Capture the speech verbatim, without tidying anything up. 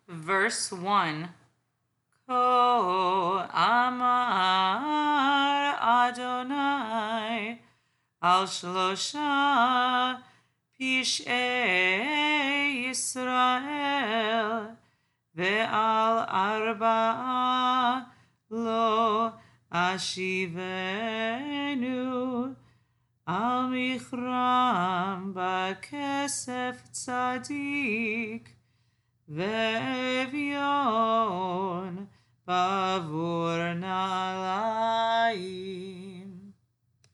Verse one. Ko Amar Adonai al Shlosha Pish'ei Yisrael ve'al Arba'a lo ashivenu al Michram ba'kesef tzadik ve'evion bavur na'ala